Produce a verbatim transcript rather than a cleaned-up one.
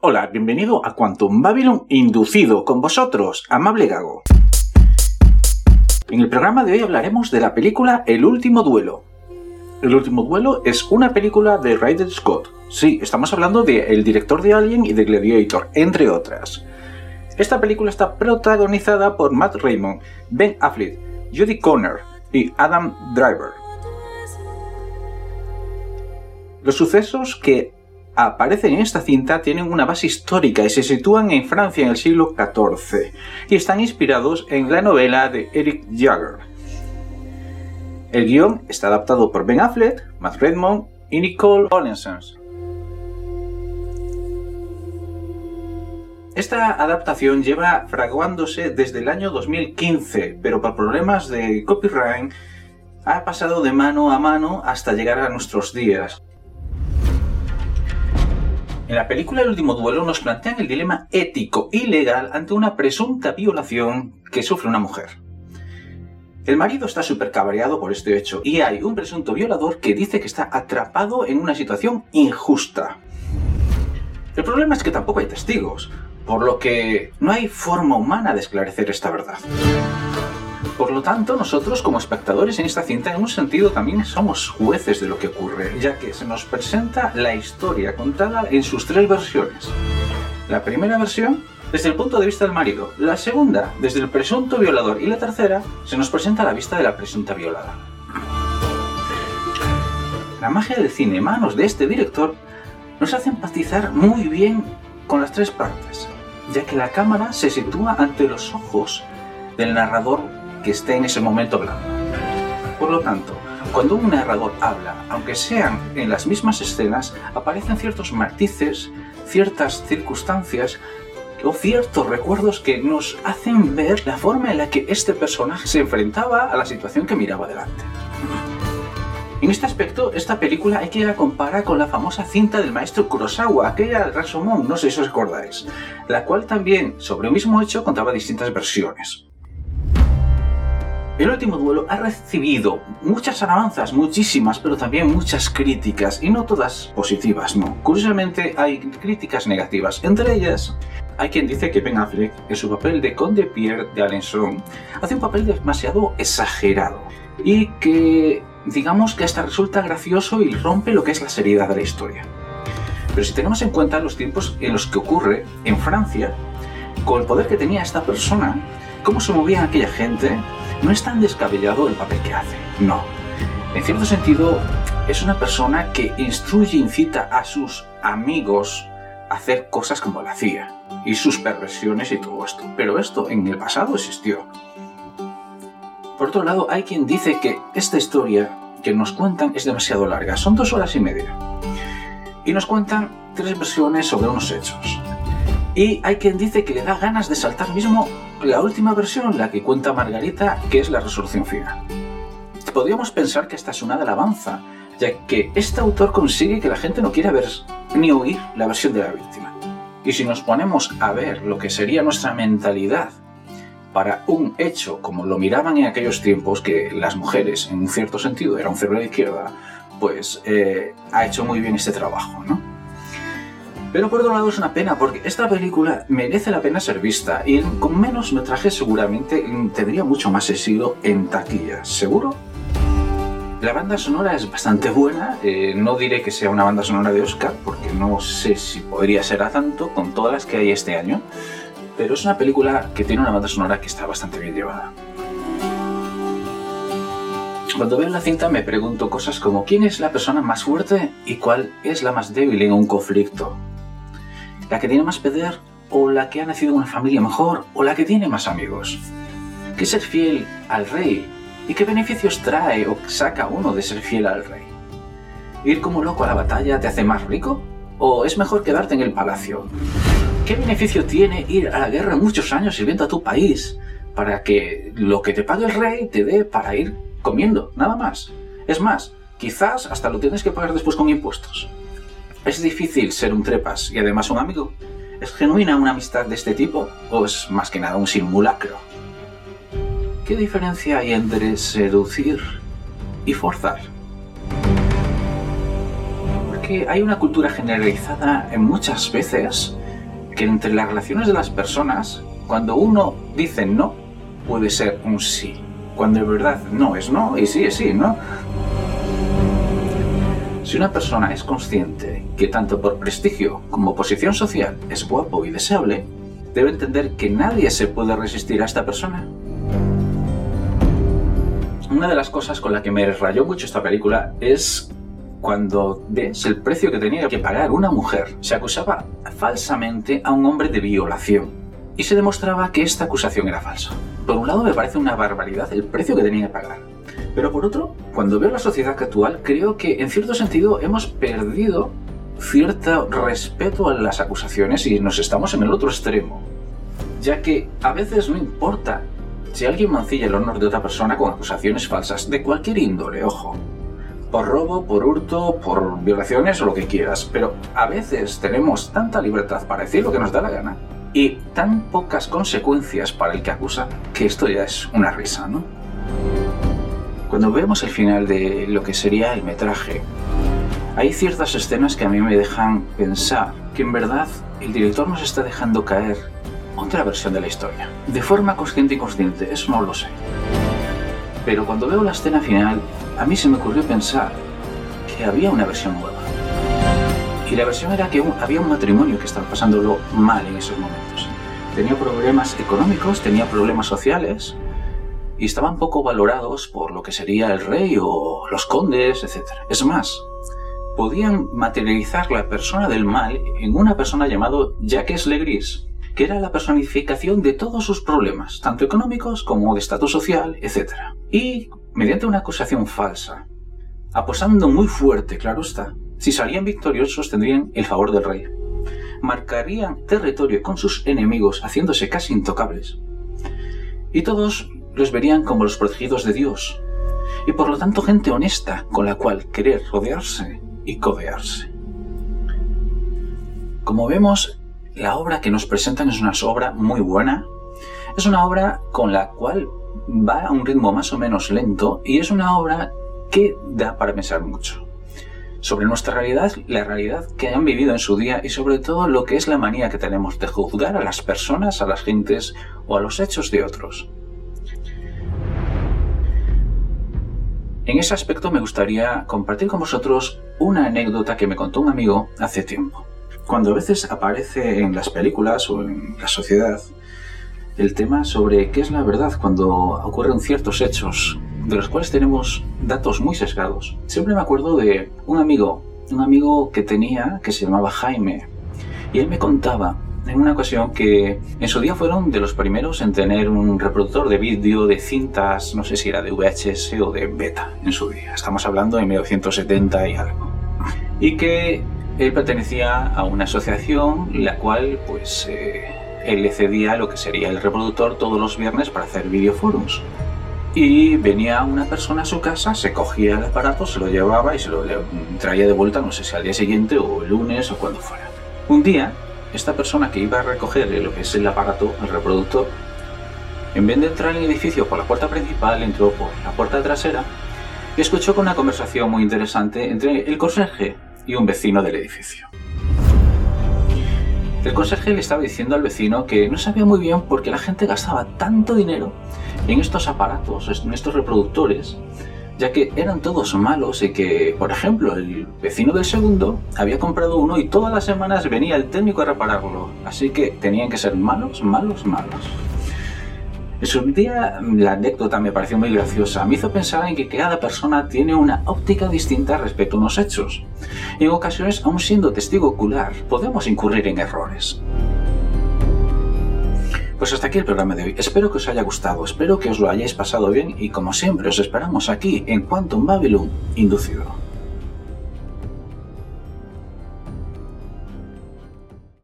Hola, bienvenido a Quantum Babylon inducido con vosotros, amable Gago. En el programa de hoy hablaremos de la película El Último Duelo. El Último Duelo es una película de Ridley Scott. Sí, estamos hablando del director de Alien y de Gladiator, entre otras. Esta película está protagonizada por Matt Damon, Ben Affleck, Jodie Comer y Adam Driver. Los sucesos que aparecen en esta cinta tienen una base histórica y se sitúan en Francia en el siglo catorce y están inspirados en la novela de Eric Jagger. El guión está adaptado por Ben Affleck, Matt Damon y Nicole Olesen. Esta adaptación lleva fraguándose desde el año dos mil quince, pero por problemas de copyright ha pasado de mano a mano hasta llegar a nuestros días. En la película El Último Duelo nos plantean el dilema ético y legal ante una presunta violación que sufre una mujer. El marido está súper cabreado por este hecho y hay un presunto violador que dice que está atrapado en una situación injusta. El problema es que tampoco hay testigos, por lo que no hay forma humana de esclarecer esta verdad. Por lo tanto, nosotros como espectadores en esta cinta en un sentido también somos jueces de lo que ocurre, ya que se nos presenta la historia contada en sus tres versiones. La primera versión desde el punto de vista del marido, la segunda desde el presunto violador y la tercera se nos presenta a la vista de la presunta violada. La magia del cine en manos de este director nos hace empatizar muy bien con las tres partes, ya que la cámara se sitúa ante los ojos del narrador que esté en ese momento hablando. Por lo tanto, cuando un narrador habla, aunque sean en las mismas escenas, aparecen ciertos matices, ciertas circunstancias o ciertos recuerdos que nos hacen ver la forma en la que este personaje se enfrentaba a la situación que miraba delante. En este aspecto, esta película hay que la comparar con la famosa cinta del maestro Kurosawa, aquella Rashomon, no sé si os acordáis, la cual también, sobre el mismo hecho, contaba distintas versiones. El Último Duelo ha recibido muchas alabanzas, muchísimas, pero también muchas críticas, y no todas positivas, no. Curiosamente hay críticas negativas, entre ellas hay quien dice que Ben Affleck, en su papel de Conde Pierre de Alençon, hace un papel demasiado exagerado, y que digamos que hasta resulta gracioso y rompe lo que es la seriedad de la historia. Pero si tenemos en cuenta los tiempos en los que ocurre en Francia, con el poder que tenía esta persona, cómo se movía aquella gente, no es tan descabellado el papel que hace, no. En cierto sentido, es una persona que instruye e incita a sus amigos a hacer cosas como la hacía, y sus perversiones y todo esto. Pero esto en el pasado existió. Por otro lado, hay quien dice que esta historia que nos cuentan es demasiado larga, son dos horas y media. Y nos cuentan tres versiones sobre unos hechos. Y hay quien dice que le da ganas de saltar mismo la última versión, la que cuenta Margarita, que es la resolución final. Podríamos pensar que esta es una alabanza, ya que este autor consigue que la gente no quiera ver ni oír la versión de la víctima. Y si nos ponemos a ver lo que sería nuestra mentalidad para un hecho como lo miraban en aquellos tiempos, que las mujeres, en un cierto sentido, era un cero a la izquierda, pues eh, ha hecho muy bien este trabajo, ¿no? Pero por otro lado es una pena, porque esta película merece la pena ser vista y con menos metraje seguramente tendría mucho más éxito en taquilla, ¿seguro? La banda sonora es bastante buena, eh, no diré que sea una banda sonora de Oscar, porque no sé si podría ser a tanto con todas las que hay este año, pero es una película que tiene una banda sonora que está bastante bien llevada. Cuando veo la cinta me pregunto cosas como ¿quién es la persona más fuerte y cuál es la más débil en un conflicto? ¿La que tiene más poder o la que ha nacido en una familia mejor o la que tiene más amigos? ¿Qué es ser fiel al rey? ¿Y qué beneficios trae o saca uno de ser fiel al rey? ¿Ir como loco a la batalla te hace más rico? ¿O es mejor quedarte en el palacio? ¿Qué beneficio tiene ir a la guerra muchos años sirviendo a tu país para que lo que te pague el rey te dé para ir comiendo, nada más? Es más, quizás hasta lo tienes que pagar después con impuestos. ¿Es difícil ser un trepas y además un amigo? ¿Es genuina una amistad de este tipo o es más que nada un simulacro? ¿Qué diferencia hay entre seducir y forzar? Porque hay una cultura generalizada en muchas veces que entre las relaciones de las personas, cuando uno dice no, puede ser un sí. Cuando en verdad no es no y sí es sí, ¿no? Si una persona es consciente que tanto por prestigio como posición social es guapo y deseable, debe entender que nadie se puede resistir a esta persona. Una de las cosas con la que me rayó mucho esta película es cuando ves el precio que tenía que pagar una mujer. Se acusaba falsamente a un hombre de violación y se demostraba que esta acusación era falsa. Por un lado me parece una barbaridad el precio que tenía que pagar, pero por otro, cuando veo la sociedad actual, creo que en cierto sentido hemos perdido cierto respeto a las acusaciones y nos estamos en el otro extremo, ya que a veces no importa si alguien mancilla el honor de otra persona con acusaciones falsas de cualquier índole, ojo, por robo, por hurto, por violaciones o lo que quieras, pero a veces tenemos tanta libertad para decir lo que nos da la gana y tan pocas consecuencias para el que acusa, que esto ya es una risa, ¿no? Cuando vemos el final de lo que sería el metraje, hay ciertas escenas que a mí me dejan pensar que en verdad el director nos está dejando caer otra versión de la historia. De forma consciente y inconsciente, eso no lo sé. Pero cuando veo la escena final, a mí se me ocurrió pensar que había una versión nueva. Y la versión era que un, había un matrimonio que estaba pasándolo mal en esos momentos. Tenía problemas económicos, tenía problemas sociales y estaban poco valorados por lo que sería el rey o los condes, etcétera. Es más, podían materializar la persona del mal en una persona llamado Jacques Legris, que era la personificación de todos sus problemas, tanto económicos como de estatus social, etcétera. Y, mediante una acusación falsa, apostando muy fuerte, claro está, si salían victoriosos tendrían el favor del rey. Marcarían territorio con sus enemigos, haciéndose casi intocables. Y todos los verían como los protegidos de Dios, y por lo tanto gente honesta con la cual querer rodearse y codearse. Como vemos, la obra que nos presentan es una obra muy buena, es una obra con la cual va a un ritmo más o menos lento y es una obra que da para pensar mucho sobre nuestra realidad, la realidad que han vivido en su día y sobre todo lo que es la manía que tenemos de juzgar a las personas, a las gentes o a los hechos de otros. En ese aspecto me gustaría compartir con vosotros una anécdota que me contó un amigo hace tiempo. Cuando a veces aparece en las películas o en la sociedad el tema sobre qué es la verdad cuando ocurren ciertos hechos de los cuales tenemos datos muy sesgados, siempre me acuerdo de un amigo, un amigo que tenía que se llamaba Jaime, y él me contaba en una ocasión que en su día fueron de los primeros en tener un reproductor de vídeo de cintas, no sé si era de V H S o de beta en su día, estamos hablando de mil novecientos setenta y algo, y que él pertenecía a una asociación la cual pues eh, él le cedía lo que sería el reproductor todos los viernes para hacer videoforums. Y venía una persona a su casa, se cogía el aparato, se lo llevaba y se lo traía de vuelta, no sé si al día siguiente o el lunes o cuando fuera. Un día, esta persona que iba a recoger lo que es el aparato, el reproductor, en vez de entrar en el edificio por la puerta principal, entró por la puerta trasera y escuchó con una conversación muy interesante entre el conserje y un vecino del edificio. El conserje le estaba diciendo al vecino que no sabía muy bien por qué la gente gastaba tanto dinero en estos aparatos, en estos reproductores, ya que eran todos malos y que, por ejemplo, el vecino del segundo había comprado uno y todas las semanas venía el técnico a repararlo, así que tenían que ser malos, malos, malos. En su día la anécdota me pareció muy graciosa, me hizo pensar en que cada persona tiene una óptica distinta respecto a unos hechos. Y en ocasiones, aun siendo testigo ocular, podemos incurrir en errores. Pues hasta aquí el programa de hoy. Espero que os haya gustado, espero que os lo hayáis pasado bien y como siempre os esperamos aquí en Quantum Babylon Inducido.